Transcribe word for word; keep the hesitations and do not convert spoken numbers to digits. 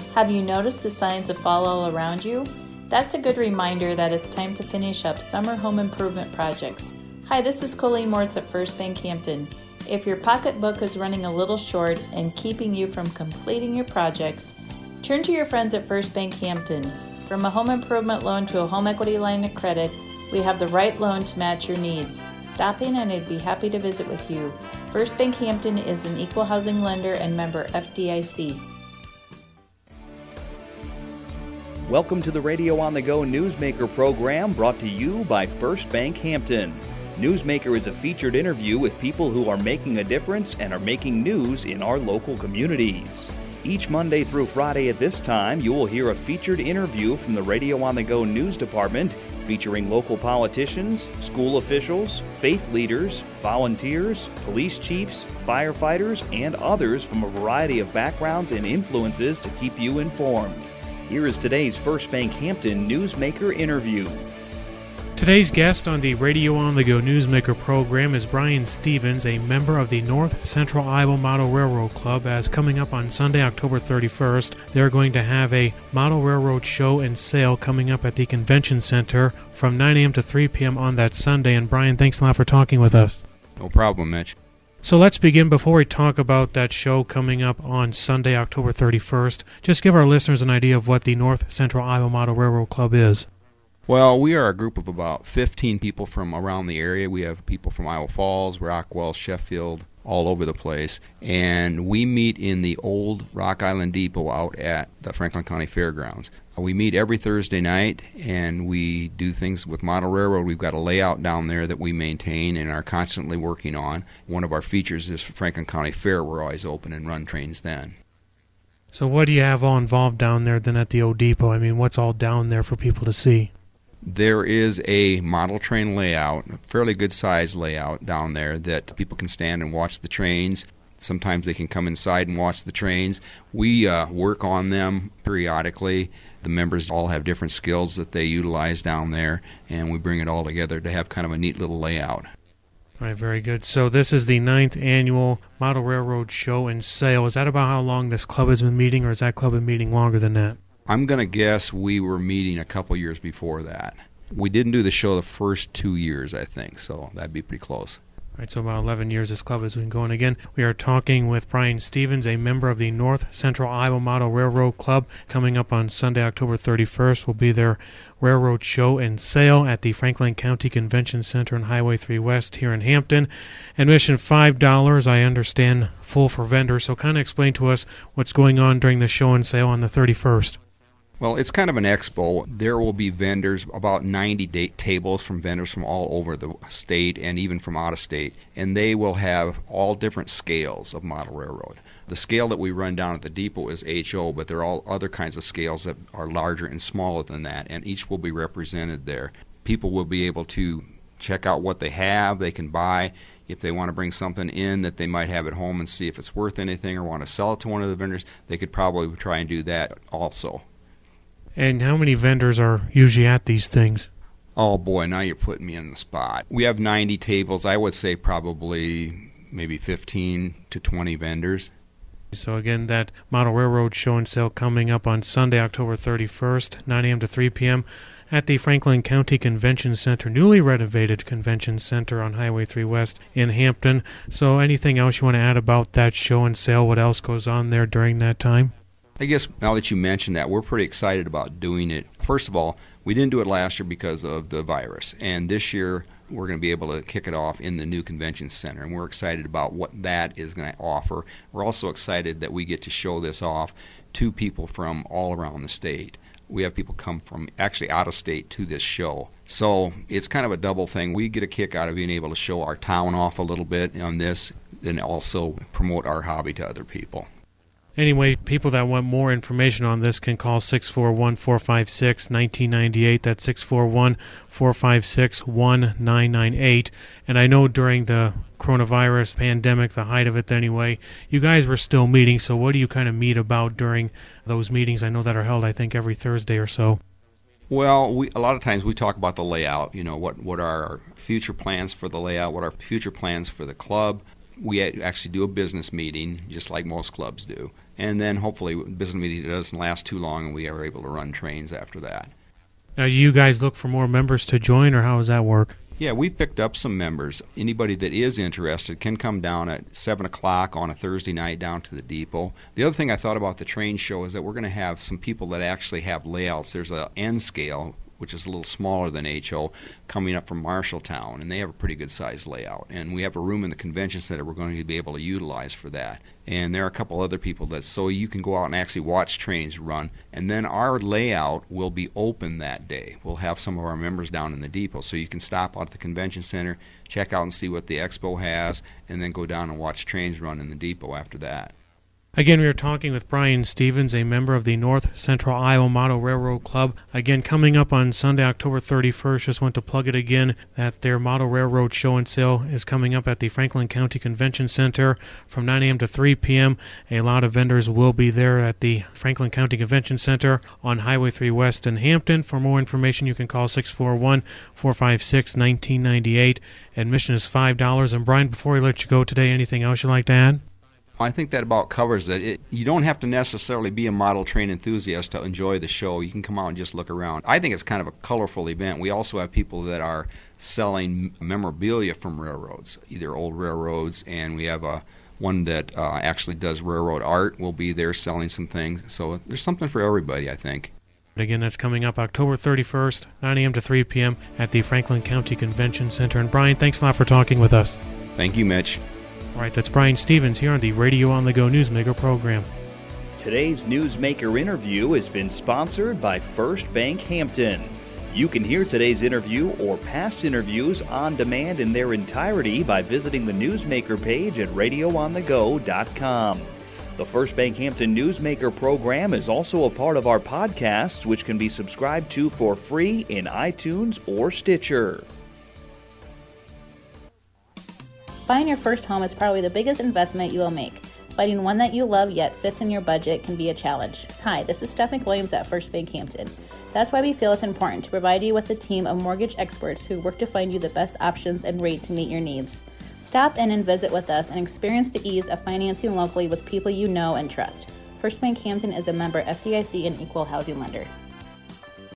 Have you noticed the signs of fall all around you? That's a good reminder that it's time to finish up summer home improvement projects. Hi, this is Colleen Moritz at First Bank Hampton. If your pocketbook is running a little short and keeping you from completing your projects, turn to your friends at First Bank Hampton. From a home improvement loan to a home equity line of credit, we have the right loan to match your needs. Stop in and I'd be happy to visit with you. First Bank Hampton is an equal housing lender and member F D I C. Welcome to the Radio on the Go Newsmaker program brought to you by First Bank Hampton. Newsmaker is a featured interview with people who are making a difference and are making news in our local communities. Each Monday through Friday at this time, you will hear a featured interview from the Radio on the Go News Department featuring local politicians, school officials, faith leaders, volunteers, police chiefs, firefighters, and others from a variety of backgrounds and influences to keep you informed. Here is today's First Bank Hampton Newsmaker interview. Today's guest on the Radio on the Go Newsmaker program is Brian Stevens, a member of the North Central Iowa Model Railroad Club. As coming up on Sunday, October thirty-first, they're going to have a Model Railroad show and sale coming up at the Convention Center from nine a.m. to three p.m. on that Sunday. And Brian, thanks a lot for talking with us. No problem, Mitch. So let's begin. Before we talk about that show coming up on Sunday, October thirty-first, just give our listeners an idea of what the North Central Iowa Model Railroad Club is. Well, we are a group of about fifteen people from around the area. We have people from Iowa Falls, Rockwell, Sheffield, all over the place. And we meet in the old Rock Island Depot out at the Franklin County Fairgrounds. We meet every Thursday night, and we do things with Model Railroad. We've got a layout down there that we maintain and are constantly working on. One of our features is Franklin County Fair. We're always open and run trains then. So what do you have all involved down there then at the old depot? I mean, what's all down there for people to see? There is a model train layout, a fairly good size layout down there that people can stand and watch the trains. Sometimes they can come inside and watch the trains. We uh, work on them periodically. The members all have different skills that they utilize down there, and we bring it all together to have kind of a neat little layout. All right, very good. So this is the ninth annual Model Railroad Show and Sale. Is that about how long this club has been meeting, or has that club been meeting longer than that? I'm going to guess we were meeting a couple years before that. We didn't do the show the first two years, I think, so that'd be pretty close. All right, so about eleven years this club has been going. Again, we are talking with Brian Stevens, a member of the North Central Iowa Model Railroad Club. Coming up on Sunday, October thirty-first, will be their railroad show and sale at the Franklin County Convention Center on Highway three West here in Hampton. Admission five dollars, I understand, full for vendors. So kind of explain to us what's going on during the show and sale on the thirty-first. Well, it's kind of an expo. There will be vendors, about ninety date tables from vendors from all over the state and even from out of state, and they will have all different scales of model railroad. The scale that we run down at the depot is H O, but there are all other kinds of scales that are larger and smaller than that, and each will be represented there. People will be able to check out what they have, they can buy. If they want to bring something in that they might have at home and see if it's worth anything or want to sell it to one of the vendors, they could probably try and do that also. And how many vendors are usually at these things? Oh, boy, now you're putting me in the spot. We have ninety tables. I would say probably maybe fifteen to twenty vendors. So, again, that Model Railroad Show and Sale coming up on Sunday, October thirty-first, nine a.m. to three p.m. at the Franklin County Convention Center, newly renovated Convention Center on Highway three West in Hampton. So anything else you want to add about that show and sale? What else goes on there during that time? I guess now that you mentioned that, we're pretty excited about doing it. First of all, we didn't do it last year because of the virus, and this year we're going to be able to kick it off in the new convention center, and we're excited about what that is going to offer. We're also excited that we get to show this off to people from all around the state. We have people come from actually out of state to this show. So it's kind of a double thing. We get a kick out of being able to show our town off a little bit on this and also promote our hobby to other people. Anyway, people that want more information on this can call six four one, four five six, one nine nine eight. That's six four one, four five six, one nine nine eight. And I know during the coronavirus pandemic, the height of it anyway, you guys were still meeting. So what do you kind of meet about during those meetings? I know that are held, I think, every Thursday or so. Well, we, a lot of times we talk about the layout, you know, what, what are our future plans for the layout, what are future plans for the club. We actually do a business meeting, just like most clubs do, and then hopefully business meeting doesn't last too long and we are able to run trains after that. Now, do you guys look for more members to join, or how does that work? Yeah, we've picked up some members. Anybody that is interested can come down at seven o'clock on a Thursday night down to the depot. The other thing I thought about the train show is that we're going to have some people that actually have layouts. There's a N scale, which is a little smaller than H O, coming up from Marshalltown, and they have a pretty good sized layout. And we have a room in the convention center we're going to be able to utilize for that. And there are a couple other people that, so you can go out and actually watch trains run. And then our layout will be open that day. We'll have some of our members down in the depot, so you can stop out at the convention center, check out and see what the expo has, and then go down and watch trains run in the depot after that. Again, we are talking with Brian Stevens, a member of the North Central Iowa Model Railroad Club. Again, coming up on Sunday, October thirty-first, just want to plug it again, that their Model Railroad Show and Sale is coming up at the Franklin County Convention Center from nine a.m. to three p.m. A lot of vendors will be there at the Franklin County Convention Center on Highway three West in Hampton. For more information, you can call six four one, four five six, one nine nine eight. Admission is five dollars. And Brian, before we let you go today, anything else you'd like to add? I think that about covers it. it. You don't have to necessarily be a model train enthusiast to enjoy the show. You can come out and just look around. I think it's kind of a colorful event. We also have people that are selling memorabilia from railroads, either old railroads, and we have a one that uh, actually does railroad art. Will be there selling some things. So there's something for everybody, I think. Again, that's coming up October thirty-first, nine a.m. to three p.m. at the Franklin County Convention Center. And Brian, thanks a lot for talking with us. Thank you, Mitch. All right, that's Brian Stevens here on the Radio on the Go Newsmaker program. Today's Newsmaker interview has been sponsored by First Bank Hampton. You can hear today's interview or past interviews on demand in their entirety by visiting the Newsmaker page at radio on the go dot com. The First Bank Hampton Newsmaker program is also a part of our podcast, which can be subscribed to for free in iTunes or Stitcher. Buying your first home is probably the biggest investment you will make. Finding one that you love yet fits in your budget can be a challenge. Hi, this is Stephanie Williams at First Bank Hampton. That's why we feel it's important to provide you with a team of mortgage experts who work to find you the best options and rate to meet your needs. Stop in and visit with us and experience the ease of financing locally with people you know and trust. First Bank Hampton is a member F D I C and equal housing lender.